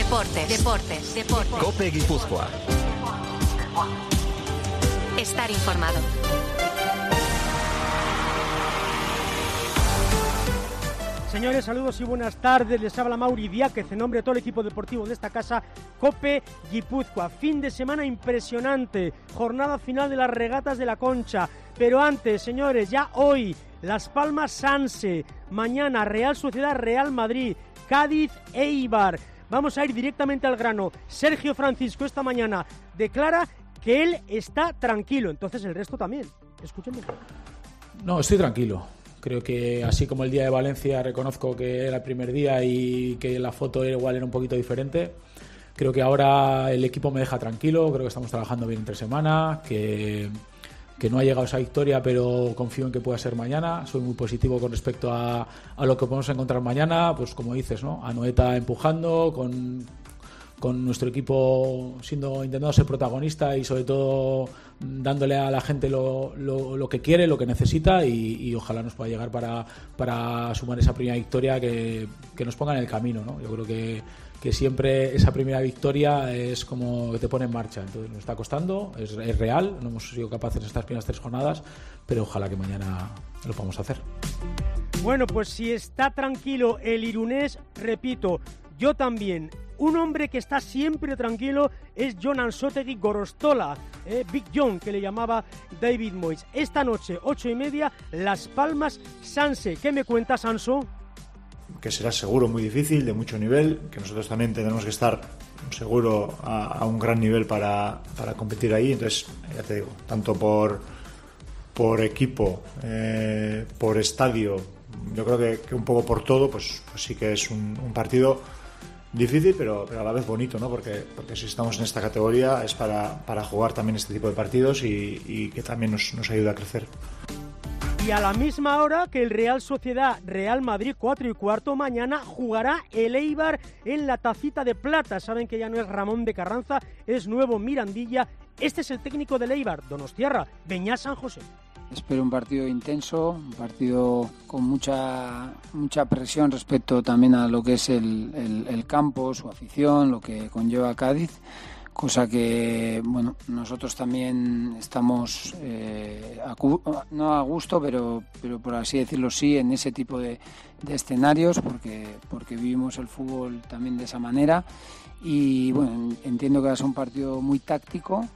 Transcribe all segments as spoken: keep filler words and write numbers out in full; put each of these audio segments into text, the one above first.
Deportes, deportes, deportes. COPE Guipúzcoa. Estar informado. Señores, saludos y buenas tardes. Les habla Mauri Diáquez en nombre de todo el equipo deportivo de esta casa, COPE Guipúzcoa. Fin de semana impresionante, jornada final de las regatas de la Concha. Pero antes, señores, ya hoy, Las Palmas Sanse, mañana Real Sociedad Real Madrid, Cádiz Eibar. Vamos a ir directamente al grano. Sergio Francisco esta mañana declara que él está tranquilo, entonces el resto también. Escúchenme. No, estoy tranquilo. Creo que así como el día de Valencia reconozco que era el primer día y que la foto igual era un poquito diferente, creo que ahora el equipo me deja tranquilo, creo que estamos trabajando bien entre semana, que, que no ha llegado esa victoria, pero confío en que pueda ser mañana. Soy muy positivo con respecto a, a lo que podemos encontrar mañana, pues como dices, ¿no? Anoeta empujando, con... con nuestro equipo siendo intentando ser protagonista y sobre todo dándole a la gente lo, lo, lo que quiere, lo que necesita y, y ojalá nos pueda llegar para, para sumar esa primera victoria que, que nos ponga en el camino, ¿no? Yo creo que, que siempre esa primera victoria es como que te pone en marcha, entonces nos está costando, es, es real, no hemos sido capaces en estas primeras tres jornadas, pero ojalá que mañana lo podamos hacer. Bueno, pues si está tranquilo el irunés, repito, yo también. Un hombre que está siempre tranquilo es Jon Ansotegui Gorostola, eh, Big John, que le llamaba David Moyes. Esta noche, ocho y media, Las Palmas Sanse. ¿Qué me cuentas, Anso? Que será seguro muy difícil, de mucho nivel, que nosotros también tendremos que estar seguro a, a un gran nivel para, para competir ahí. Entonces, ya te digo, tanto por, por equipo, eh, por estadio, yo creo que, que un poco por todo, pues, pues sí que es un, un partido difícil, pero, pero a la vez bonito, ¿no? Porque, porque si estamos en esta categoría es para, para jugar también este tipo de partidos y, y que también nos, nos ayuda a crecer. Y a la misma hora que el Real Sociedad Real Madrid, cuatro y cuarto, mañana jugará el Eibar en la Tacita de Plata. Saben que ya no es Ramón de Carranza, es nuevo Mirandilla. Este es el técnico del Eibar, donostiarra, Beñat San José. Espero un partido intenso, un partido con mucha mucha presión respecto también a lo que es el, el, el campo, su afición, lo que conlleva Cádiz, cosa que, bueno, nosotros también estamos eh, a, no a gusto, pero pero por así decirlo sí, en ese tipo de, de escenarios, porque porque vivimos el fútbol también de esa manera y, bueno, entiendo que va a ser un partido muy táctico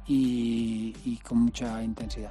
y, y con mucha intensidad.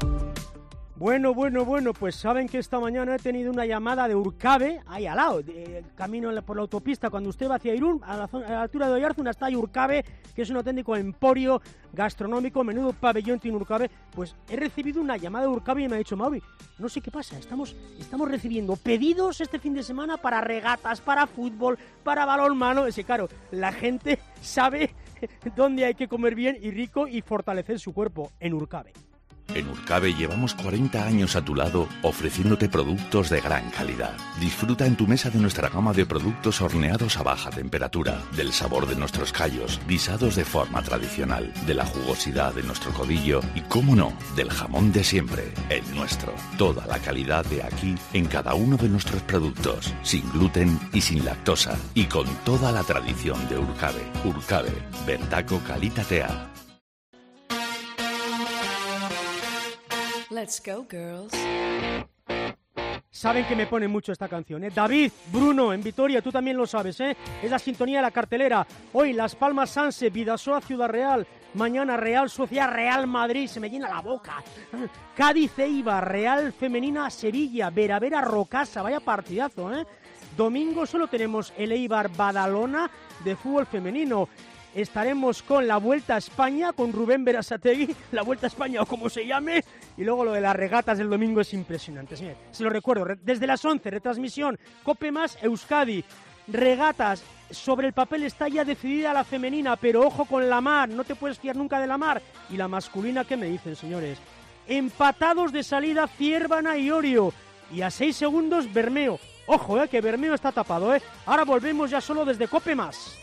Bueno, bueno, bueno, pues saben que esta mañana he tenido una llamada de Urcabe, ahí al lado, de, camino por la autopista, cuando usted va hacia Irún, a la, zona, a la altura de Oyarzuna está Urcabe, que es un auténtico emporio gastronómico, menudo pabellón tiene Urcabe. Pues he recibido una llamada de Urcabe y me ha dicho, Mauri, no sé qué pasa, estamos, estamos recibiendo pedidos este fin de semana para regatas, para fútbol, para balonmano. Es que claro, la gente sabe dónde hay que comer bien y rico y fortalecer su cuerpo en Urcabe. En Urcabe llevamos cuarenta años a tu lado ofreciéndote productos de gran calidad. Disfruta en tu mesa de nuestra gama de productos horneados a baja temperatura, del sabor de nuestros callos, guisados de forma tradicional, de la jugosidad de nuestro codillo y, cómo no, del jamón de siempre, el nuestro. Toda la calidad de aquí en cada uno de nuestros productos, sin gluten y sin lactosa, y con toda la tradición de Urcabe. Urcabe, bertako kalitatea. Let's go, girls. Saben que me pone mucho esta canción, ¿eh? David, Bruno, en Vitoria, tú también lo sabes, ¿eh? Es la sintonía de la cartelera. Hoy Las Palmas Sanse, Bidasoa Ciudad Real. Mañana Real Sociedad Real Madrid, se me llena la boca. Cádiz Eibar, Real Femenina Sevilla, Vera Vera Rocasa, vaya partidazo, ¿eh? Domingo solo tenemos el Eibar Badalona de fútbol femenino. Estaremos con la Vuelta a España, con Rubén Berasategui, la Vuelta a España o como se llame, y luego lo de las regatas del domingo es impresionante, señor. Se lo recuerdo, desde las once, retransmisión, Cope Más Euskadi, regatas, sobre el papel está ya decidida la femenina, pero ojo con la mar, no te puedes fiar nunca de la mar, y la masculina, ¿qué me dicen, señores? Empatados de salida, Ciervana y Orio, y a seis segundos Bermeo, ojo, eh, que Bermeo está tapado, eh, ahora volvemos ya solo desde Cope Más.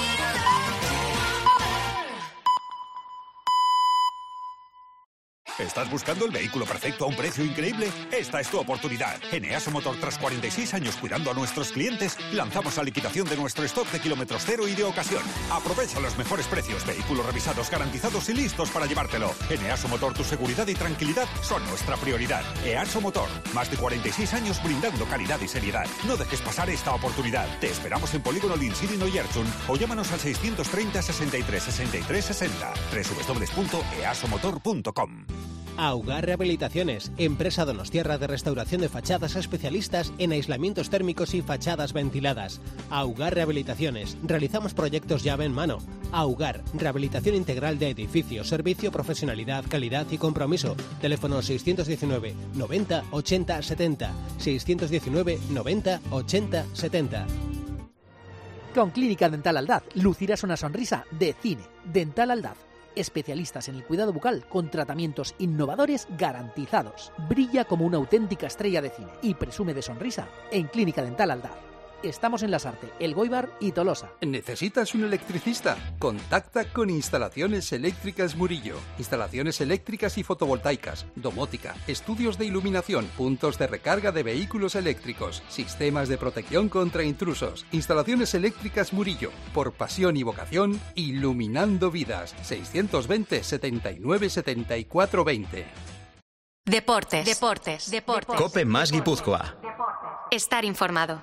Está ¿Estás buscando el vehículo perfecto a un precio increíble? Esta es tu oportunidad. En Easo Motor, tras cuarenta y seis años cuidando a nuestros clientes, lanzamos la liquidación de nuestro stock de kilómetros cero y de ocasión. Aprovecha los mejores precios, vehículos revisados, garantizados y listos para llevártelo. En Easo Motor, tu seguridad y tranquilidad son nuestra prioridad. Easo Motor, más de cuarenta y seis años brindando calidad y seriedad. No dejes pasar esta oportunidad. Te esperamos en Polígono Linsiri Oyarzun o llámanos al seiscientos treinta, sesenta y tres, sesenta y tres, sesenta. doble u doble u doble u punto easomotor punto com. Augar Rehabilitaciones, empresa donostiarra de restauración de fachadas, especialistas en aislamientos térmicos y fachadas ventiladas. Augar Rehabilitaciones, realizamos proyectos llave en mano. Augar, rehabilitación integral de edificios, servicio, profesionalidad, calidad y compromiso. Teléfono seiscientos diecinueve, noventa, ochenta, setenta. seiscientos diecinueve, noventa, ochenta, setenta. Con Clínica Dental Aldaz lucirás una sonrisa de cine. Dental Aldaz, especialistas en el cuidado bucal con tratamientos innovadores garantizados. Brilla como una auténtica estrella de cine y presume de sonrisa en Clínica Dental Aldaz. Estamos en Lasarte, El Goibar y Tolosa. ¿Necesitas un electricista? Contacta con Instalaciones Eléctricas Murillo. Instalaciones eléctricas y fotovoltaicas, domótica, estudios de iluminación, puntos de recarga de vehículos eléctricos, sistemas de protección contra intrusos. Instalaciones Eléctricas Murillo. Por pasión y vocación, iluminando vidas. seiscientos veinte, setenta y nueve, setenta y cuatro, veinte. Deportes. Deportes. Deportes. Cope más Guipúzcoa. Estar informado.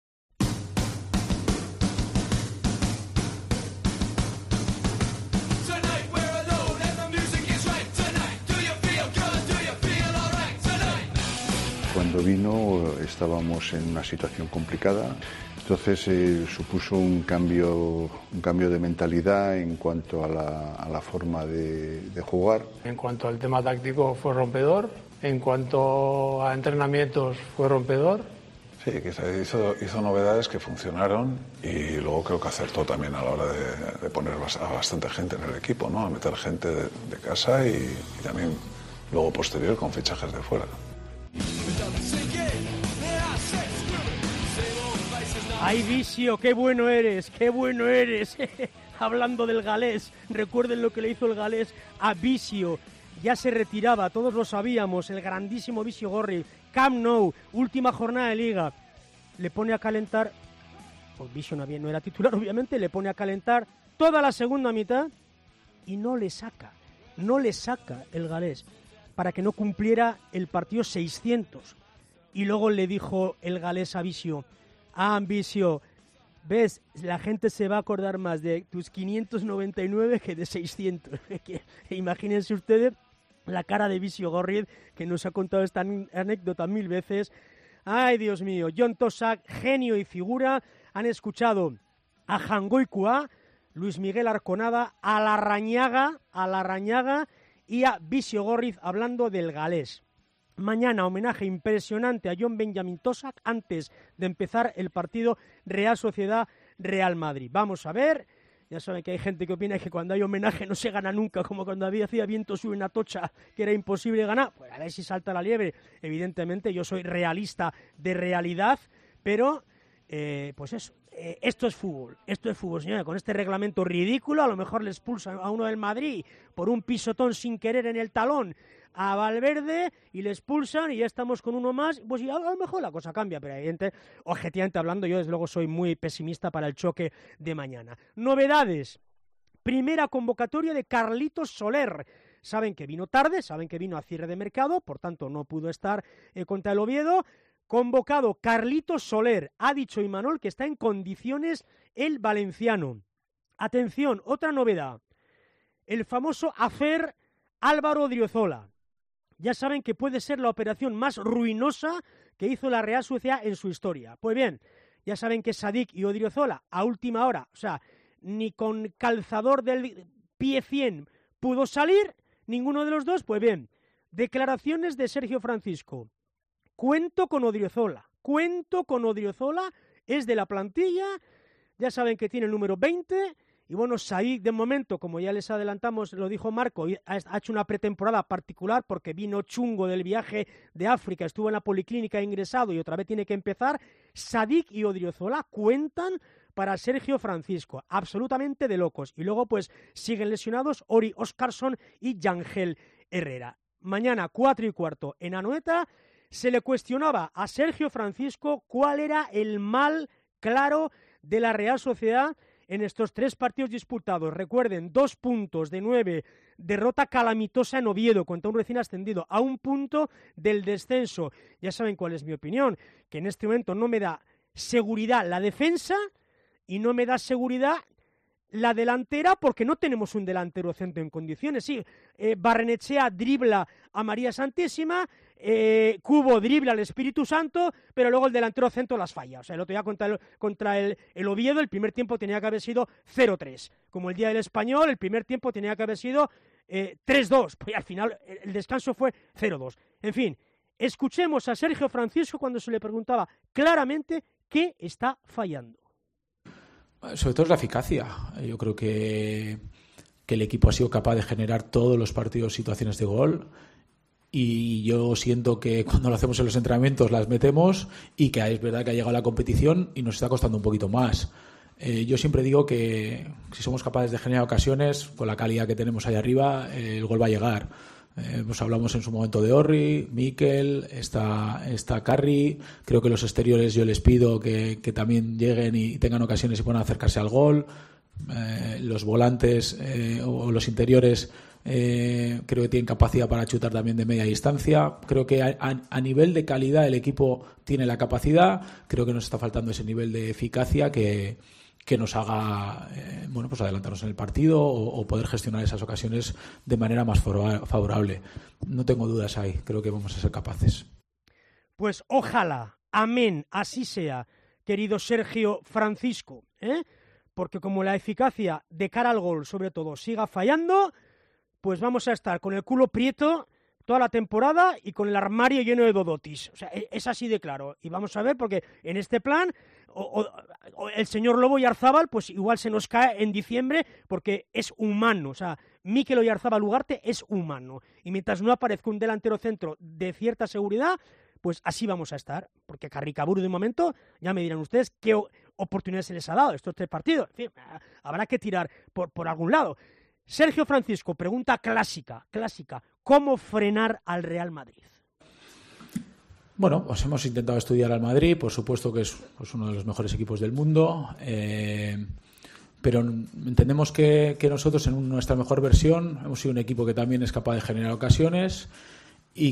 Cuando vino estábamos en una situación complicada, entonces eh, supuso un cambio, un cambio de mentalidad en cuanto a la, a la forma de, de jugar. En cuanto al tema táctico fue rompedor, en cuanto a entrenamientos fue rompedor. Sí, que hizo, hizo novedades que funcionaron y luego creo que acertó también a la hora de, de poner a bastante gente en el equipo, ¿no? A meter gente de, de casa y, y también luego posterior con fichajes de fuera. ¡Ay, Vicio! ¡Qué bueno eres! ¡Qué bueno eres! Hablando del galés, recuerden lo que le hizo el galés a Vicio. Ya se retiraba, todos lo sabíamos, el grandísimo Vicio Gorri. Camp Nou, última jornada de Liga. Le pone a calentar, pues Vicio no, había, no era titular obviamente, le pone a calentar toda la segunda mitad y no le saca, no le saca el galés para que no cumpliera el partido seiscientos. Y luego le dijo el galés a Vicio: ah, Vicio, ves, la gente se va a acordar más de tus quinientos noventa y nueve que de seiscientos. Imagínense ustedes la cara de Vicio Gorri, que nos ha contado esta anécdota mil veces. Ay, Dios mío, Jon Tosak, genio y figura. Han escuchado a Jangoikua, Luis Miguel Arconada, a Larrañaga, a Larrañaga y a Vicio Gorri hablando del galés. Mañana homenaje impresionante a John Benjamin Tosak antes de empezar el partido Real Sociedad-Real Madrid. Vamos a ver, ya saben que hay gente que opina que cuando hay homenaje no se gana nunca, como cuando había hacía viento sur en Atocha, que era imposible ganar. Pues a ver si salta la liebre. Evidentemente yo soy realista de realidad, pero eh, pues eso, eh, esto es fútbol, esto es fútbol, señora. Con este reglamento ridículo a lo mejor le expulsan a uno del Madrid por un pisotón sin querer en el talón a Valverde y le expulsan y ya estamos con uno más, pues a lo mejor la cosa cambia, pero evidente, objetivamente hablando, yo desde luego soy muy pesimista para el choque de mañana. Novedades: primera convocatoria de Carlitos Soler. Saben que vino tarde, saben que vino a cierre de mercado, por tanto no pudo estar eh, contra el Oviedo. Convocado Carlitos Soler, ha dicho Imanol que está en condiciones el valenciano. Atención, otra novedad: el famoso afer Álvaro Odriozola. Ya saben que puede ser la operación más ruinosa que hizo la Real Sociedad en su historia. Pues bien, ya saben que Sadik y Odriozola a última hora, o sea, ni con calzador del pie cien pudo salir, ninguno de los dos. Pues bien, declaraciones de Sergio Francisco: cuento con Odriozola, cuento con Odriozola, es de la plantilla, ya saben que tiene el número veinte. Y bueno, Sadik, de momento, como ya les adelantamos, lo dijo Marco, ha hecho una pretemporada particular porque vino chungo del viaje de África, estuvo en la policlínica ingresado y otra vez tiene que empezar. Sadik y Odriozola cuentan para Sergio Francisco, absolutamente de locos. Y luego pues siguen lesionados Ori Óscarsson y Yangel Herrera. mañana cuatro y cuarto en Anoeta. Se le cuestionaba a Sergio Francisco cuál era el mal claro de la Real Sociedad en estos tres partidos disputados. Recuerden, dos puntos de nueve, derrota calamitosa en Oviedo contra un recién ascendido, a un punto del descenso. Ya saben cuál es mi opinión, que en este momento no me da seguridad la defensa y no me da seguridad la delantera, porque no tenemos un delantero centro en condiciones. Sí, eh, Barrenechea dribla a María Santísima, eh, Cubo dribla al Espíritu Santo, pero luego el delantero centro las falla. O sea, el otro día contra el, contra el, el Oviedo, el primer tiempo tenía que haber sido cero tres. Como el día del Español, el primer tiempo tenía que haber sido eh, tres dos. Pues al final el, el descanso fue cero dos. En fin, escuchemos a Sergio Francisco cuando se le preguntaba claramente qué está fallando. Sobre todo es la eficacia. Yo creo que, que el equipo ha sido capaz de generar todos los partidos situaciones de gol, y yo siento que cuando lo hacemos en los entrenamientos las metemos, y que es verdad que ha llegado la competición y nos está costando un poquito más. Eh, yo siempre digo que si somos capaces de generar ocasiones, con la calidad que tenemos ahí arriba, eh, el gol va a llegar. Eh, pues hablamos en su momento de Orri, Mikel, está, está Carri. Creo que los exteriores yo les pido que, que también lleguen y tengan ocasiones y puedan acercarse al gol. Eh, los volantes eh, o los interiores eh, creo que tienen capacidad para chutar también de media distancia. Creo que a, a, a nivel de calidad el equipo tiene la capacidad. Creo que nos está faltando ese nivel de eficacia que que nos haga eh, bueno, pues adelantarnos en el partido o, o poder gestionar esas ocasiones de manera más favorable. No tengo dudas ahí, creo que vamos a ser capaces. Pues ojalá, amén, así sea, querido Sergio Francisco, ¿eh? Porque como la eficacia de cara al gol, sobre todo, siga fallando, pues vamos a estar con el culo prieto toda la temporada y con el armario lleno de dodotis. O sea, es así de claro. Y vamos a ver, porque en este plan o, o, o el señor Lobo Oyarzábal pues igual se nos cae en diciembre, porque es humano. O sea, Mikel Oyarzábal Ugarte es humano. Y mientras no aparezca un delantero centro de cierta seguridad, pues así vamos a estar. Porque Carricaburu, de momento, ya me dirán ustedes qué oportunidades se les ha dado estos tres partidos. En fin, habrá que tirar por, por algún lado. Sergio Francisco, pregunta clásica, clásica. ¿Cómo frenar al Real Madrid? Bueno, pues hemos intentado estudiar al Madrid, por supuesto que es pues, uno de los mejores equipos del mundo, eh, pero entendemos que, que nosotros en nuestra mejor versión hemos sido un equipo que también es capaz de generar ocasiones y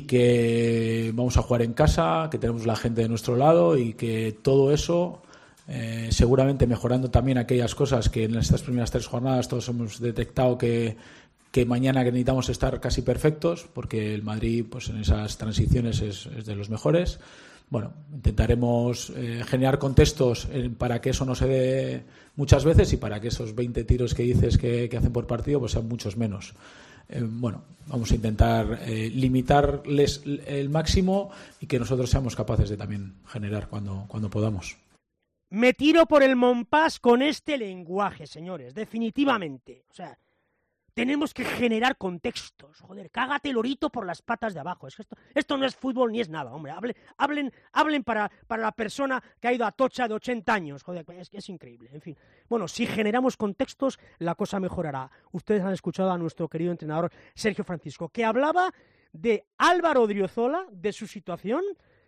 que vamos a jugar en casa, que tenemos la gente de nuestro lado y que todo eso... Eh, seguramente mejorando también aquellas cosas que en estas primeras tres jornadas todos hemos detectado que, que mañana que necesitamos estar casi perfectos, porque el Madrid pues en esas transiciones es, es de los mejores. Bueno, intentaremos eh, generar contextos eh, para que eso no se dé muchas veces y para que esos veinte tiros que dices que, que hacen por partido pues sean muchos menos. Eh, bueno, vamos a intentar eh, limitarles el máximo y que nosotros seamos capaces de también generar cuando, cuando podamos. Me tiro por el Montpas con este lenguaje, señores, definitivamente. O sea, tenemos que generar contextos. Joder, cágate el orito por las patas de abajo. Es que esto, esto no es fútbol ni es nada, hombre. Hablen, hablen, hablen para, para la persona que ha ido a Tocha de ochenta años. Joder, es que es increíble. En fin, bueno, si generamos contextos, la cosa mejorará. Ustedes han escuchado a nuestro querido entrenador Sergio Francisco, que hablaba de Álvaro Odriozola, de su situación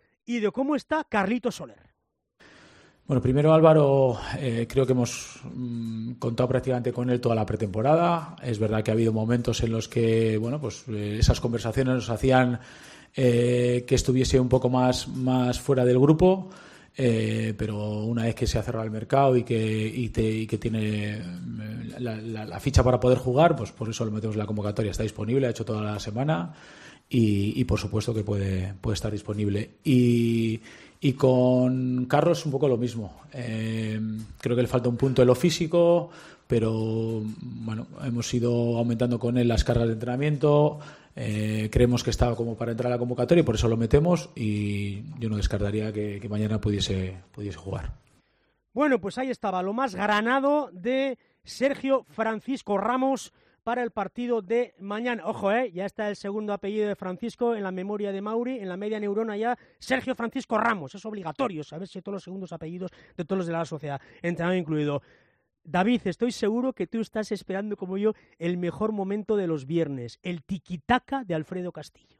y de cómo está Carlito Soler. Bueno, primero Álvaro, eh, creo que hemos mmm, contado prácticamente con él toda la pretemporada. Es verdad que ha habido momentos en los que, bueno, pues eh, esas conversaciones nos hacían eh, que estuviese un poco más, más fuera del grupo, eh, pero una vez que se ha cerrado el mercado y que, y te, y que tiene la, la, la ficha para poder jugar, pues por eso lo metemos en la convocatoria. Está disponible, ha hecho toda la semana y, y por supuesto que puede, puede estar disponible. Y... Y con Carlos un poco lo mismo. Eh, creo que le falta un punto en lo físico, pero bueno, hemos ido aumentando con él las cargas de entrenamiento. Eh, creemos que estaba como para entrar a la convocatoria y por eso lo metemos. Y yo no descartaría que, que mañana pudiese, pudiese jugar. Bueno, pues ahí estaba lo más granado de Sergio Francisco Ramos para el partido de mañana. Ojo, eh, ya está el segundo apellido de Francisco en la memoria de Mauri, en la media neurona ya, Sergio Francisco Ramos. Es obligatorio saber si todos los segundos apellidos de todos los de la sociedad, entrenador incluido. David, estoy seguro que tú estás esperando como yo el mejor momento de los viernes, el tiquitaca de Alfredo Castillo.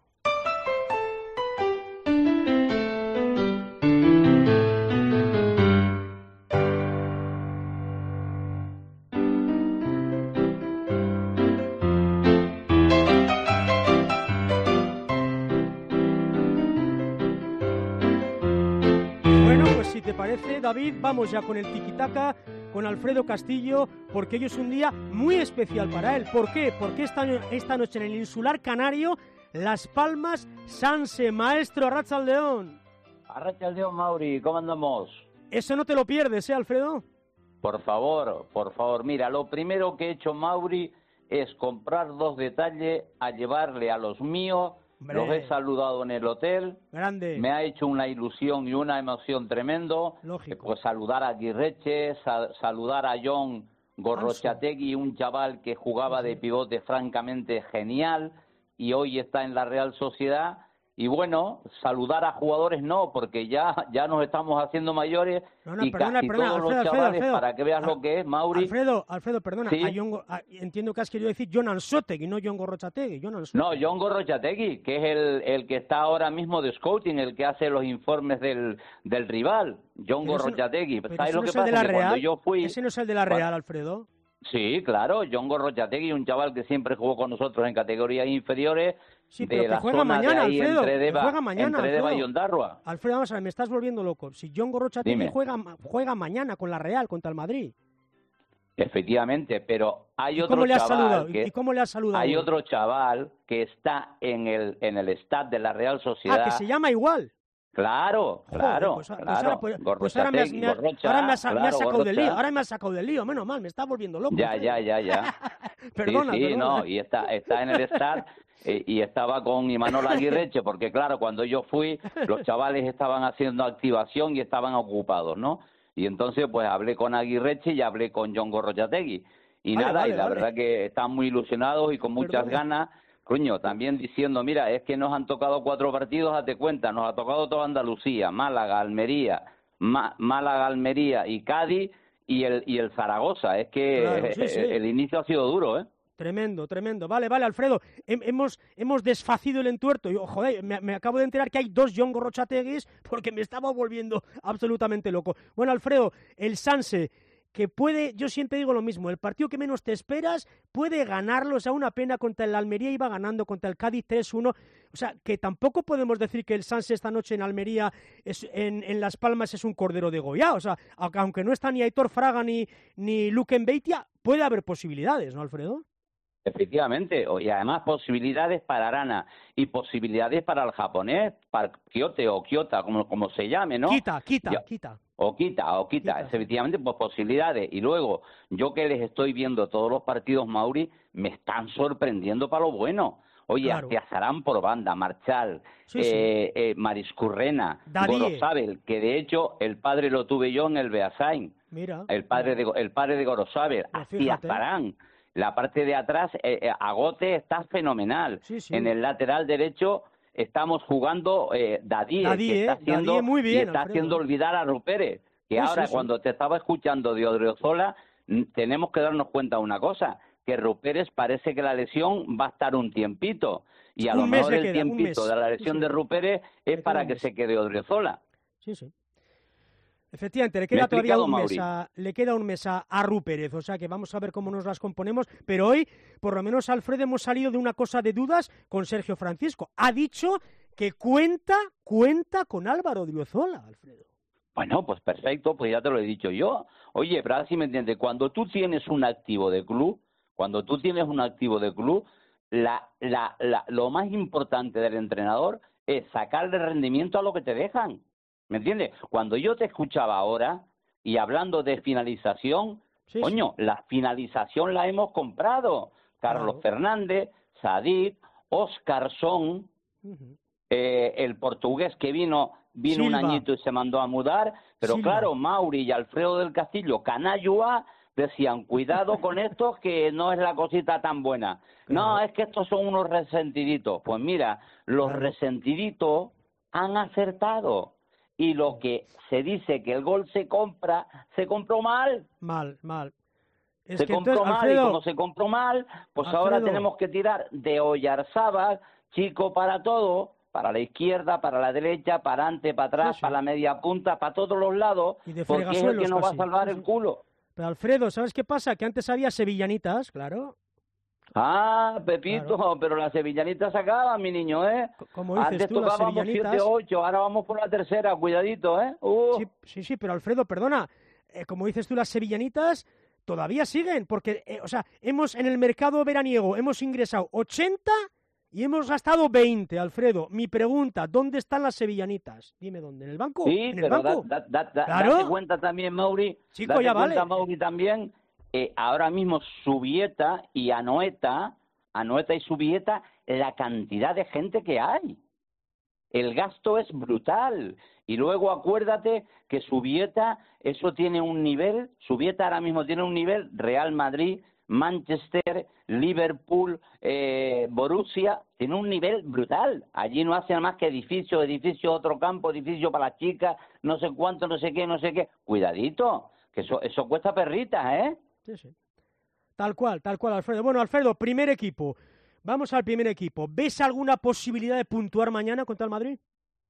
Si te parece, David, vamos ya con el tiquitaca, con Alfredo Castillo, porque hoy es un día muy especial para él. ¿Por qué? Porque esta, esta noche en el Insular Canario, Las Palmas, Sanse, maestro Arratsaldeon. Arratsaldeon, Mauri, ¿cómo andamos? Eso no te lo pierdes, ¿eh, Alfredo? Por favor, por favor. Mira, lo primero que he hecho, Mauri, es comprar dos detalles a llevarle a los míos. Hombre. Los he saludado en el hotel. Grande. Me ha hecho una ilusión y una emoción tremendo. Lógico. Pues saludar a Aguirreche, sa saludar a John Gorrochategui, un chaval que jugaba de pivote francamente genial y hoy está en la Real Sociedad. Y bueno, saludar a jugadores no, porque ya, ya nos estamos haciendo mayores no, no, y perdona, casi perdona, todos Alfredo, los chavales, Alfredo, Alfredo, para que veas a, lo que es, Mauri. Alfredo, Alfredo, perdona, ¿Sí? a John, a, entiendo que has querido decir John Anzotegui, no John Gorrochategui. John Anzotegui. No, John Gorrochategui, que es el, el que está ahora mismo de scouting, el que hace los informes del, del rival, John pero Gorrochategui. No, ¿Sabes lo no que es el pasa? De la que Real, cuando yo fui... ¿Ese no es el de la Real, bueno, Alfredo? Sí, claro, John Gorrochategui, un chaval que siempre jugó con nosotros en categorías inferiores. Sí, pero de que la juega zona mañana, de ahí, Alfredo, entre que Deva, juega mañana, entre Deva Alfredo. y Ondarroa. Alfredo, vamos a ver, me estás volviendo loco. Si John Gorrochategui juega, juega mañana con la Real contra el Madrid. Efectivamente, pero hay ¿Y otro cómo le has chaval saludado? que, ¿Y cómo le has saludado? Hay otro chaval que está en el en el staff de la Real Sociedad. Ah, que se llama igual. Claro, claro, Joder, pues, claro. Pues ahora, pues, pues ahora me has, me, Gorrocha, ahora me has, claro, me has sacado Gorrocha. del lío, ahora me has sacado del lío, menos mal, me estás volviendo loco. Ya, ya, ya, ya. Perdona, sí, sí, perdona. no, y está, está en el staff eh, y estaba con Imanol Aguirreche, porque claro, cuando yo fui, los chavales estaban haciendo activación y estaban ocupados, ¿no? Y entonces, pues hablé con Aguirreche y hablé con John Gorrochategui. Y vale, nada, vale, y la vale. verdad que están muy ilusionados y con muchas Perdona. ganas. Coño, también diciendo, mira, es que nos han tocado cuatro partidos, date cuenta, nos ha tocado toda Andalucía, Málaga, Almería, Ma Málaga, Almería y Cádiz y el y el Zaragoza. Es que Claro, sí, sí. el inicio ha sido duro, ¿eh? Tremendo, tremendo. Vale, vale, Alfredo, hem- hemos, hemos desfacido el entuerto. Yo, joder, me, me acabo de enterar que hay dos John Gorrochateguis porque me estaba volviendo absolutamente loco. Bueno, Alfredo, el Sanse, que puede, yo siempre digo lo mismo, el partido que menos te esperas puede ganarlo, o sea, una pena contra el Almería, iba ganando contra el Cádiz tres uno, o sea, que tampoco podemos decir que el Sanse esta noche en Almería, es, en, en Las Palmas es un cordero degollado, o sea, aunque no está ni Aitor Fraga ni, ni Luque Mbeitia, puede haber posibilidades, ¿no, Alfredo? Efectivamente, y además posibilidades para Arana y posibilidades para el japonés, para Kyoto o Kyota, como, como se llame, ¿no? Quita, quita, Ya. quita. O quita, o quita, Quita, sí. efectivamente, pues posibilidades. Y luego, yo que les estoy viendo todos los partidos, Mauri, me están sorprendiendo para lo bueno. Oye, Claro. Arteazarán por banda, Marchal, Sí, sí. eh, eh, Mariscurrena, Dadie. Gorosabel, que de hecho el padre lo tuve yo en el Beasain, Mira. el padre de, el padre de Gorosabel, Pues fíjate. Arteazarán. La parte de atrás, eh, eh, Agote está fenomenal. Sí, sí. En el lateral derecho estamos jugando eh, Dadie, Dadie, que está Dadie haciendo, muy bien, y está Alfredo. haciendo olvidar a Rupérez. Que Sí, ahora, sí, sí. cuando te estaba escuchando de Odriozola, mm, tenemos que darnos cuenta de una cosa, que Rupérez parece que la lesión va a estar un tiempito. Y a Un lo mes mejor le el queda, un tiempito mes. de la Sí, lesión sí. de Rupérez Le es queda para un que mes. se quede Odriozola. Sí, sí. Efectivamente, le ¿Me he queda todavía explicado, un mes, Mauri? a, le queda un mes a, a Rupérez, o sea que vamos a ver cómo nos las componemos, pero hoy, por lo menos, Alfredo, hemos salido de una cosa de dudas con Sergio Francisco. Ha dicho que cuenta, cuenta con Álvaro Odriozola, Alfredo. Bueno, pues perfecto, pues ya te lo he dicho yo. Oye, pero ahora sí me entiendes, cuando tú tienes un activo de club, cuando tú tienes un activo de club, la, la, la, lo más importante del entrenador es sacarle rendimiento a lo que te dejan. ¿Me entiendes? Cuando yo te escuchaba ahora y hablando de finalización, Sí, coño, la finalización la hemos comprado. Carlos Claro. Fernández, Sadik, Oscarson, Ujú. eh, el portugués que vino vino un Silva. añito y se mandó a mudar, pero Silva. claro, Mauri y Alfredo del Castillo, Canallua, decían, cuidado con estos que no es la cosita tan buena. No, Claro. es que estos son unos resentiditos. Pues mira, los Claro. resentiditos han acertado. Y lo que se dice que el gol se compra, se compró mal. Mal, mal. Es se que compró entonces, mal Alfredo, y como se compró mal, pues Alfredo. ahora tenemos que tirar de Oyarzábal, chico para todo, para la izquierda, para la derecha, para adelante, para atrás, Sí, sí. para la media punta, para todos los lados, Y de porque es el que fregazuelos nos va a casi. salvar Sí, el sí. culo. Pero Alfredo, ¿sabes qué pasa? Que antes había sevillanitas, claro. Ah, Pepito, pero las sevillanitas se acaban, mi niño, ¿eh? Como dices Antes tú, las tocábamos sevillanitas. siete ocho, ahora vamos por la tercera, cuidadito, ¿eh? Uh. Sí, sí, sí, pero Alfredo, perdona, eh, como dices tú, las sevillanitas todavía siguen, porque, eh, o sea, hemos en el mercado veraniego hemos ingresado ochenta y hemos gastado veinte, Alfredo. Mi pregunta, ¿dónde están las sevillanitas? Dime dónde, ¿en el banco? Sí, ¿En el pero banco? da- da- da- da- Claro. date cuenta también, Mauri, Chico, date ya cuenta, vale. Mauri, también, eh, ahora mismo Subieta y Anoeta, Anoeta y Subieta, la cantidad de gente que hay. El gasto es brutal. Y luego acuérdate que Subieta, eso tiene un nivel, Subieta ahora mismo tiene un nivel, Real Madrid, Manchester, Liverpool, eh, Borussia, tiene un nivel brutal. Allí no hacen más que edificio, edificio, otro campo, edificio para las chicas, no sé cuánto, no sé qué, no sé qué. Cuidadito, que eso, eso cuesta perritas, ¿eh? Sí, sí. Tal cual, tal cual, Alfredo. Bueno, Alfredo, primer equipo. Vamos al primer equipo. ¿Ves alguna posibilidad de puntuar mañana contra el Madrid?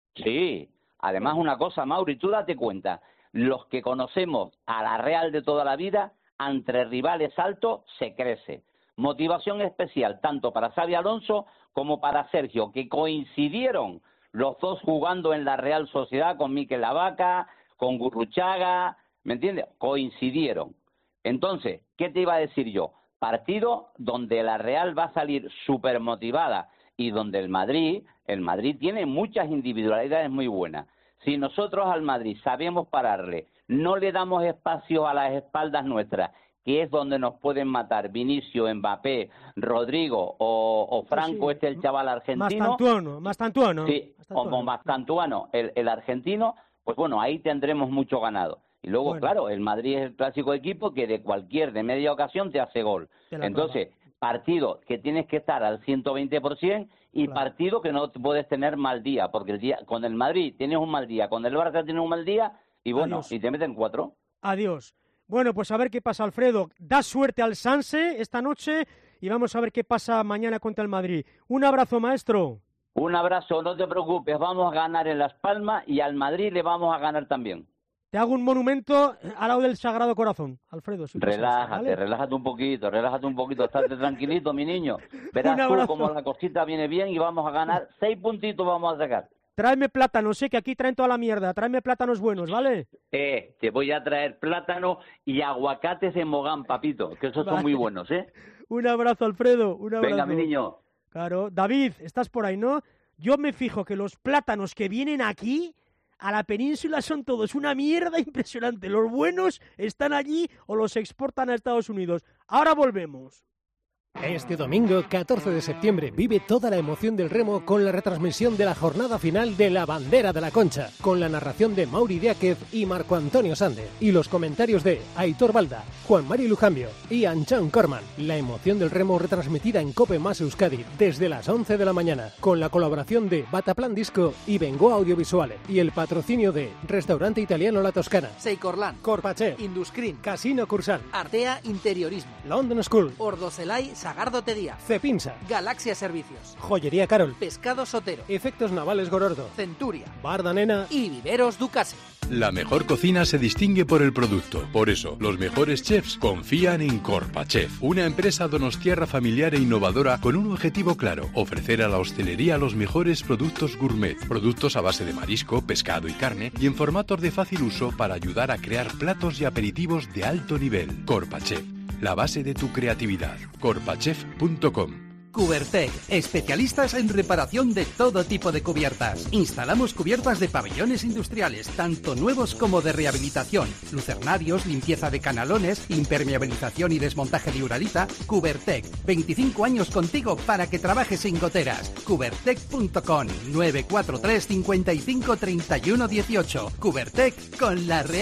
Sí, además una cosa, Mauri, tú date cuenta, los que conocemos a la Real de toda la vida, entre rivales altos se crece. Motivación especial tanto para Xabi Alonso como para Sergio, que coincidieron los dos jugando en la Real Sociedad con Mikel Lavaca, con Gurruchaga, ¿me entiendes? Coincidieron. Entonces, ¿qué te iba a decir yo? Partido donde la Real va a salir súper motivada y donde el Madrid, el Madrid tiene muchas individualidades muy buenas. Si nosotros al Madrid sabemos pararle, no le damos espacio a las espaldas nuestras, que es donde nos pueden matar Vinicio, Mbappé, Rodrigo o, o Franco, Sí, sí. este el chaval argentino. Mastantuono, Mastantuono. Sí, como Mastantuano, el, el argentino, pues bueno, ahí tendremos mucho ganado. Y luego, Bueno. claro, el Madrid es el clásico equipo que de cualquier, de media ocasión, te hace gol. Te la Entonces, partido que tienes que estar al ciento veinte por ciento y Claro. partido que no puedes tener mal día, porque el día con el Madrid tienes un mal día, con el Barça tienes un mal día y bueno, Adiós. y te meten cuatro. Adiós. Bueno, pues a ver qué pasa, Alfredo. Da suerte al Sanse esta noche y vamos a ver qué pasa mañana contra el Madrid. Un abrazo, maestro. Un abrazo, no te preocupes, vamos a ganar en Las Palmas y al Madrid le vamos a ganar también. Te hago un monumento al lado del Sagrado Corazón, Alfredo. Si pasa eso, Relájate, ¿vale? relájate un poquito, relájate un poquito, estate tranquilito, mi niño. Verás Un tú abrazo. cómo la cosita viene bien y vamos a ganar seis puntitos vamos a sacar. Tráeme plátanos, sé que aquí traen toda la mierda. Tráeme plátanos buenos, ¿vale? Eh, te voy a traer plátano y aguacates en Mogán, papito, que esos Vale. son muy buenos, ¿eh? Un abrazo, Alfredo. Un abrazo. Venga, mi niño. Claro. David, estás por ahí, ¿no? Yo me fijo que los plátanos que vienen aquí a la península son todos una mierda impresionante. Los buenos están allí o los exportan a Estados Unidos. Ahora volvemos. Este domingo, catorce de septiembre, vive toda la emoción del remo con la retransmisión de la jornada final de La Bandera de la Concha, con la narración de Mauri Diáquez y Marco Antonio Sande, y los comentarios de Aitor Balda, Juan Mari Lujambio y Anchón Corman. La emoción del remo retransmitida en Cope Más Euskadi desde las once de la mañana, con la colaboración de Bataplan Disco y Bengoa Audiovisuales, y el patrocinio de Restaurante Italiano La Toscana, Seicorlan, Corpachef, Induscreen, Casino Cursal, Artea Interiorismo, London School, Ordocelay Sagardo Tería, Cepinsa, Galaxia Servicios, Joyería Carol, Pescado Sotero, Efectos Navales Gorordo, Centuria Barda Nena y Viveros Ducase. La mejor cocina se distingue por el producto. Por eso, los mejores chefs confían en Corpachef, una empresa donostiarra familiar e innovadora con un objetivo claro: ofrecer a la hostelería los mejores productos gourmet, productos a base de marisco, pescado y carne, y en formatos de fácil uso para ayudar a crear platos y aperitivos de alto nivel. Corpachef, la base de tu creatividad. corpachef punto com. Cubertec, especialistas en reparación de todo tipo de cubiertas. Instalamos cubiertas de pabellones industriales, tanto nuevos como de rehabilitación, lucernarios, limpieza de canalones, impermeabilización y desmontaje de uralita. Cubertec, veinticinco años contigo para que trabajes sin goteras. Cubertec punto com, nueve cuatro tres, cinco cinco, tres uno uno ocho. Cubertec con La Real.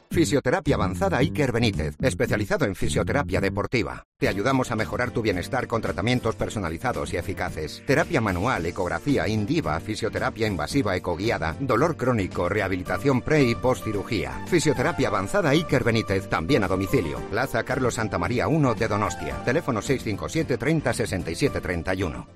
Fisioterapia avanzada Iker Benítez, especializado en fisioterapia deportiva. Te ayudamos a mejorar tu bienestar con tratamientos personalizados y eficaces. Terapia manual, ecografía, Indiva, fisioterapia invasiva ecoguiada, dolor crónico, rehabilitación pre y post cirugía. Fisioterapia avanzada Iker Benítez, también a domicilio. Plaza Carlos Santamaría uno de Donostia. Teléfono seis cinco siete treinta sesenta y siete treinta y uno.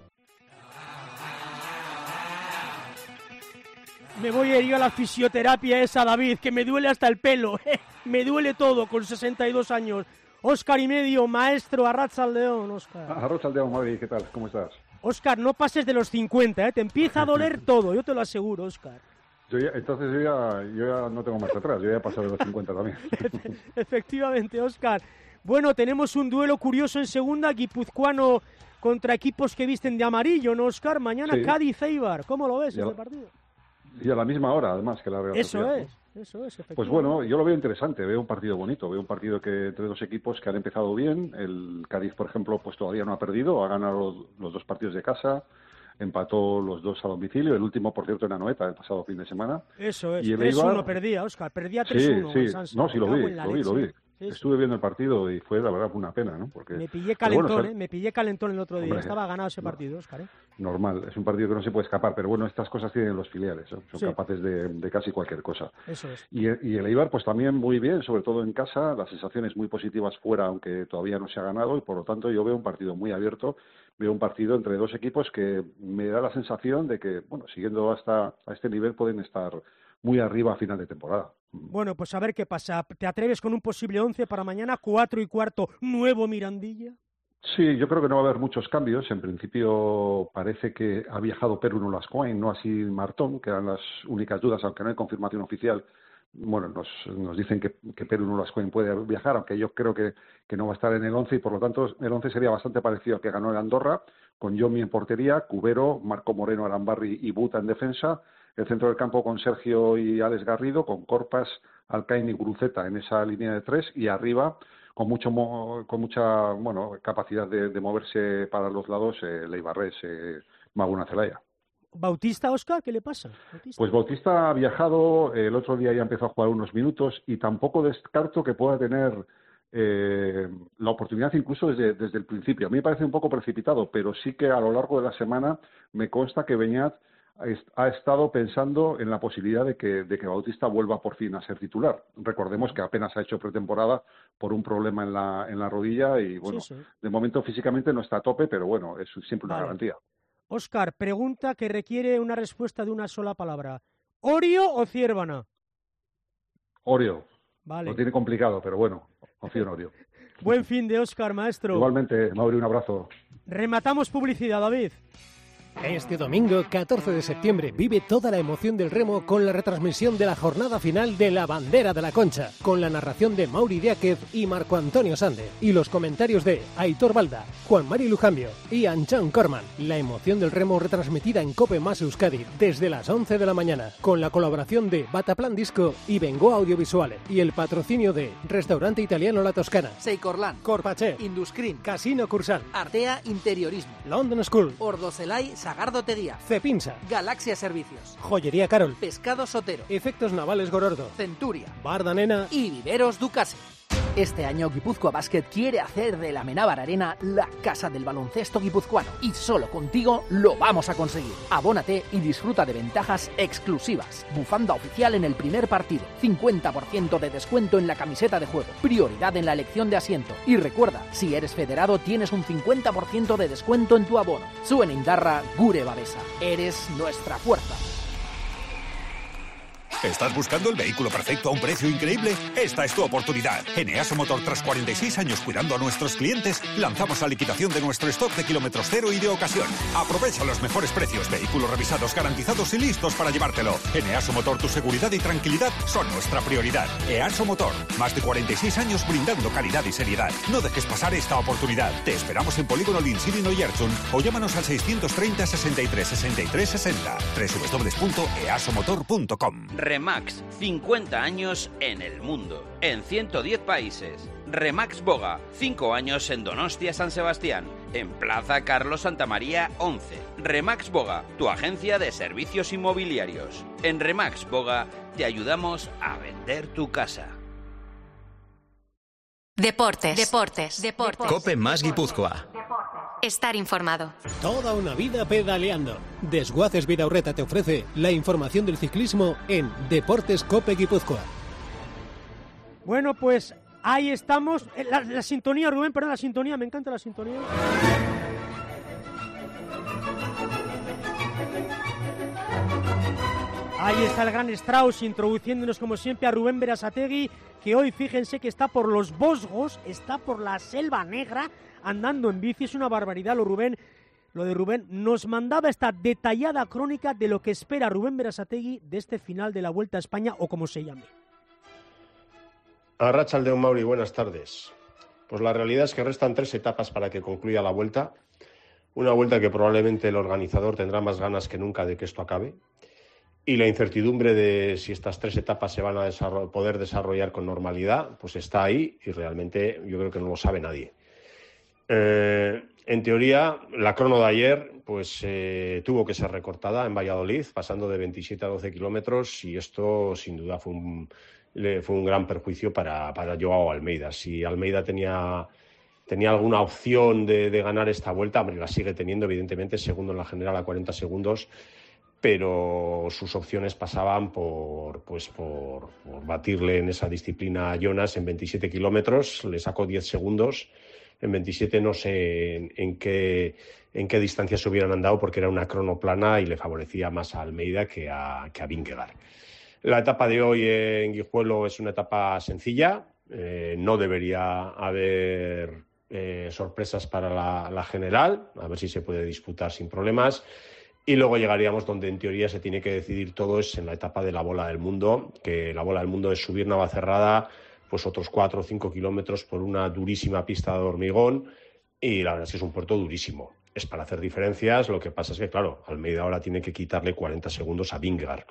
Me voy a ir a la fisioterapia esa, David, que me duele hasta el pelo. Me duele todo con sesenta y dos años. Óscar y medio, maestro, Arratsaldeon, Óscar. Arratsaldeon, Madrid, ¿qué tal? ¿Cómo estás? Óscar, no pases de los cincuenta, ¿eh? Te empieza a doler todo, yo te lo aseguro, Óscar. Yo ya, entonces yo ya, yo ya no tengo marcha atrás, yo ya he pasado de los cincuenta también. Efectivamente, Óscar. Bueno, tenemos un duelo curioso en segunda, guipuzcoano contra equipos que visten de amarillo, ¿no, Óscar? Mañana Sí. Cádiz-Eibar, ¿cómo lo ves Ya ese la- partido? Y a la misma hora, además, que la Real Eso Sociedad, es, ¿no? eso es, efectivamente. Pues bueno, yo lo veo interesante, veo un partido bonito, veo un partido que entre dos equipos que han empezado bien. El Cádiz, por ejemplo, pues todavía no ha perdido, ha ganado los, los dos partidos de casa, empató los dos a domicilio, el último, por cierto, en Anoeta, el pasado fin de semana. Eso es, Y el tres uno Eibar- perdía, Óscar, perdía Sí, tres uno. sí, en San Siro, no, sí lo me cago vi, en la lo vi, lo leche. vi. Sí, sí. Estuve viendo el partido y fue, la verdad, una pena, ¿no? Porque, Me pillé pero bueno, calentón, son- ¿eh? Me pillé calentón el otro día, Hombre, estaba ganado ese no. partido, Óscar, ¿eh? normal, es un partido que no se puede escapar, pero bueno, estas cosas tienen los filiales, ¿no? Son Sí. capaces de, de casi cualquier cosa. Eso es. Y, y el Eibar, pues también muy bien, sobre todo en casa, las sensaciones muy positivas fuera, aunque todavía no se ha ganado, y por lo tanto yo veo un partido muy abierto, veo un partido entre dos equipos que me da la sensación de que, bueno, siguiendo hasta a este nivel pueden estar muy arriba a final de temporada. Bueno, pues a ver qué pasa. ¿Te atreves con un posible once para mañana, cuatro y cuarto, nuevo Mirandilla? Sí, yo creo que no va a haber muchos cambios. En principio parece que ha viajado Perú Nolascoain, no así Martón, que eran las únicas dudas, aunque no hay confirmación oficial. Bueno, nos, nos dicen que, que Perú Nolascoain puede viajar, aunque yo creo que, que no va a estar en el once, y por lo tanto el once sería bastante parecido al que ganó el Andorra, con Yomi en portería, Cubero, Marco Moreno, Arambarri y Buta en defensa, el centro del campo con Sergio y Alex Garrido, con Corpas, Alcaín y Guruceta en esa línea de tres, y arriba con mucho mo- con mucha bueno capacidad de, de moverse para los lados, eh, Leibarres, eh, Maguna Zelaya. ¿Bautista, Óscar? ¿Qué le pasa? Bautista. Pues Bautista ha viajado, el otro día ya empezó a jugar unos minutos, y tampoco descarto que pueda tener eh, la oportunidad incluso desde, desde el principio. A mí me parece un poco precipitado, pero sí que a lo largo de la semana me consta que Beñat ha est- ha estado pensando en la posibilidad de que, de que Bautista vuelva por fin a ser titular. Recordemos que apenas ha hecho pretemporada por un problema en la, en la rodilla y, bueno, Sí, sí. de momento físicamente no está a tope, pero bueno, es siempre una Vale. garantía. Óscar, pregunta que requiere una respuesta de una sola palabra. ¿Orio o Ciérvana? Oreo, Vale. lo tiene complicado, pero bueno, confío en Oreo. Buen fin de Óscar, maestro. Igualmente, Mauri, un abrazo. Rematamos publicidad, David. Este domingo, catorce de septiembre, vive toda la emoción del remo con la retransmisión de la jornada final de la Bandera de la Concha, con la narración de Mauri Diáquez y Marco Antonio Sande, y los comentarios de Aitor Balda, Juan Mari Lujambio y Anchón Corman. La emoción del remo retransmitida en Cope Más Euskadi desde las once de la mañana, con la colaboración de Bataplan Disco y Bengoa Audiovisuales, y el patrocinio de Restaurante Italiano La Toscana, Seicorlan, Corpache, Induscreen, Casino Cursal, Artea Interiorismo, London School, Ordocelay Sagardo Teguía, Cepinsa, Galaxia Servicios, Joyería Carol, Pescado Sotero, Efectos Navales Gorordo, Centuria Barda Nena y Viveros Ducase. Este año Guipúzcoa Basket quiere hacer de la Menábar Arena la casa del baloncesto guipuzcoano, y solo contigo lo vamos a conseguir. Abónate y disfruta de ventajas exclusivas. Bufanda oficial en el primer partido, cincuenta por ciento de descuento en la camiseta de juego, prioridad en la elección de asiento. Y recuerda, si eres federado tienes un cincuenta por ciento de descuento en tu abono. Zuen Indarra Gure Babesa. Eres nuestra fuerza. ¿Estás buscando el vehículo perfecto a un precio increíble? Esta es tu oportunidad. En Easo Motor, tras cuarenta y seis años cuidando a nuestros clientes, lanzamos la liquidación de nuestro stock de kilómetros cero y de ocasión. Aprovecha los mejores precios, vehículos revisados, garantizados y listos para llevártelo. En Easo Motor, tu seguridad y tranquilidad son nuestra prioridad. Easo Motor, más de cuarenta y seis años brindando calidad y seriedad. No dejes pasar esta oportunidad. Te esperamos en Polígono Linsiri y Oyarzun o llámanos al seiscientos treinta, sesenta y tres, sesenta y tres, sesenta. doble u doble u doble u punto easomotor punto com. Remax, cincuenta años en el mundo, en ciento diez países. Remax Boga, cinco años en Donostia San Sebastián, en Plaza Carlos Santamaría once. Remax Boga, tu agencia de servicios inmobiliarios. En Remax Boga te ayudamos a vender tu casa. Deportes, deportes, deportes. Cope más Guipúzcoa. Estar informado. Toda una vida pedaleando. Desguaces Vidaurreta te ofrece la información del ciclismo en Deportes Cope Guipúzcoa. Bueno, pues ahí estamos. La, la sintonía, Rubén, perdón, la sintonía, me encanta la sintonía. Ahí está el gran Strauss introduciéndonos como siempre a Rubén Berasategui, que hoy fíjense que está por los Vosgos, está por la Selva Negra, andando en bici. Es una barbaridad lo Rubén, lo de Rubén. Nos mandaba esta detallada crónica de lo que espera Rubén Berasategui de este final de la Vuelta a España, o como se llame. Arratsaldeon, Mauri, buenas tardes. Pues la realidad es que restan tres etapas para que concluya la Vuelta. Una Vuelta que probablemente el organizador tendrá más ganas que nunca de que esto acabe. Y la incertidumbre de si estas tres etapas se van a desarroll- poder desarrollar con normalidad, pues está ahí y realmente yo creo que no lo sabe nadie. Eh, en teoría, la crono de ayer pues eh, tuvo que ser recortada en Valladolid, pasando de veintisiete a doce kilómetros, y esto sin duda fue un, le, fue un gran perjuicio para, para Joao Almeida. Si Almeida tenía, tenía alguna opción de, de ganar esta vuelta, hombre, la sigue teniendo, evidentemente, segundo en la general a cuarenta segundos, pero sus opciones pasaban por, pues por, por batirle en esa disciplina a Jonas en veintisiete kilómetros, le sacó diez segundos, en veintisiete no sé en, en, qué, en qué distancia se hubieran andado porque era una crono plana y le favorecía más a Almeida que a, que a Vingegaard. La etapa de hoy en Guijuelo es una etapa sencilla, eh, no debería haber eh, sorpresas para la, la general, a ver si se puede disputar sin problemas. Y luego llegaríamos donde en teoría se tiene que decidir todo, es en la etapa de la Bola del Mundo, que la Bola del Mundo es subir Navacerrada, pues otros cuatro o cinco kilómetros por una durísima pista de hormigón, y la verdad es que es un puerto durísimo. Es para hacer diferencias, lo que pasa es que, claro, Almeida ahora tiene que quitarle cuarenta segundos a Vingegaard.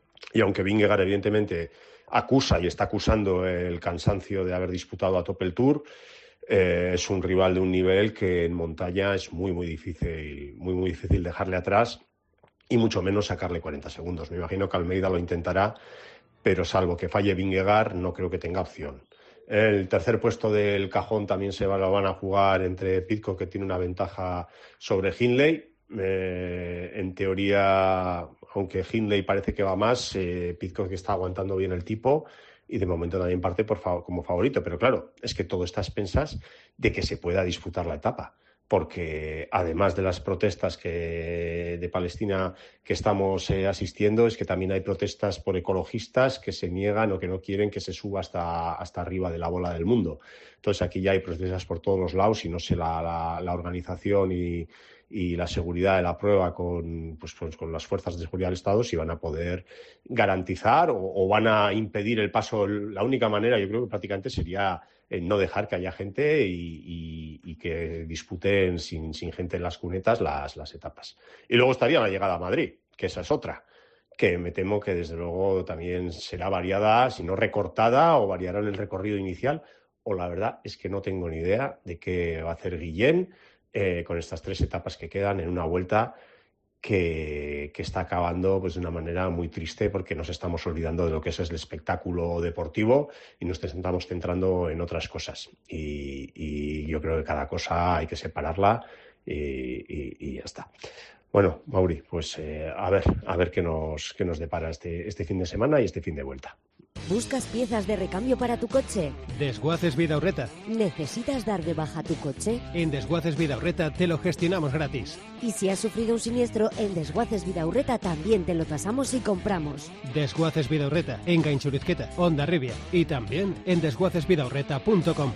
Y aunque Vingegaard evidentemente acusa y está acusando el cansancio de haber disputado a tope el Tour, Eh, es un rival de un nivel que en montaña es muy muy difícil, muy muy difícil dejarle atrás y mucho menos sacarle cuarenta segundos. Me imagino que Almeida lo intentará, pero salvo que falle Vingegaard no creo que tenga opción. El tercer puesto del cajón también se va, lo van a jugar entre Pidcock, que tiene una ventaja sobre Hindley. Eh, en teoría, aunque Hindley parece que va más, eh, Pidcock que está aguantando bien el tipo y de momento también parte por favor, como favorito. Pero claro, es que todo está a expensas de que se pueda disputar la etapa, porque además de las protestas que, de Palestina que estamos eh, asistiendo, es que también hay protestas por ecologistas que se niegan o que no quieren que se suba hasta, hasta arriba de la Bola del Mundo. Entonces aquí ya hay protestas por todos los lados y no sé la, la, la organización y, y la seguridad de la prueba con, pues, pues, con las fuerzas de seguridad del Estado si van a poder garantizar o, o van a impedir el paso. La única manera, yo creo que prácticamente sería eh, no dejar que haya gente y, y, y que disputen sin, sin gente en las cunetas las, las etapas. Y luego estaría la llegada a Madrid, que esa es otra, que me temo que desde luego también será variada, si no recortada, o variará en el recorrido inicial, o la verdad es que no tengo ni idea de qué va a hacer Guillén eh, con estas tres etapas que quedan en una vuelta que, que está acabando pues, de una manera muy triste, porque nos estamos olvidando de lo que es el espectáculo deportivo y nos estamos centrando en otras cosas. Y, y yo creo que cada cosa hay que separarla y, y, y ya está. Bueno, Mauri, pues eh, a ver, a ver qué nos, qué nos depara este, este fin de semana y este fin de vuelta. ¿Buscas piezas de recambio para tu coche? Desguaces Vidaurreta. ¿Necesitas dar de baja tu coche? En Desguaces Vidaurreta te lo gestionamos gratis. Y si has sufrido un siniestro, en Desguaces Vidaurreta también te lo tasamos y compramos. Desguaces Vidaurreta, en Gainchurizqueta, Hondarribia y también en desguaces vidaurreta punto com.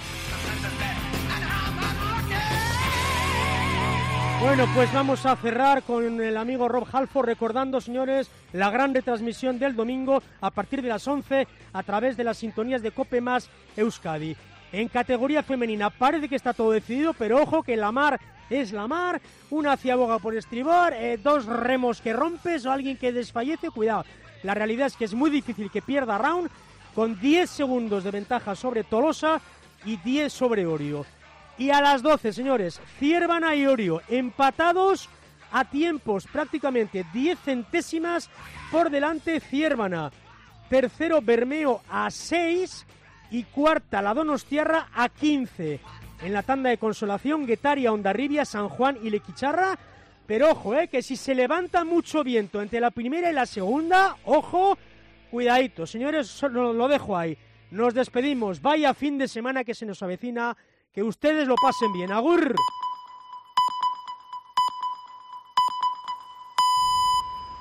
Bueno, pues vamos a cerrar con el amigo Rob Halford, recordando, señores, la gran retransmisión del domingo a partir de las once a través de las sintonías de Cope Más Euskadi. En categoría femenina parece que está todo decidido, pero ojo que la mar es la mar, una ciaboga por estribor, eh, dos remos que rompes o alguien que desfallece, cuidado. La realidad es que es muy difícil que pierda round, con diez segundos de ventaja sobre Tolosa y diez sobre Orio. Y a las doce, señores, Ciervana y Orio empatados a tiempos, prácticamente diez centésimas por delante Ciervana. Tercero Bermeo a seis y cuarta la Donostiarra a quince. En la tanda de consolación, Guetaria, Hondarribia, San Juan y Lequicharra. Pero ojo, eh, que si se levanta mucho viento entre la primera y la segunda, ojo, cuidadito. Señores, lo, lo dejo ahí. Nos despedimos. Vaya fin de semana que se nos avecina. Que ustedes lo pasen bien. ¡Agur!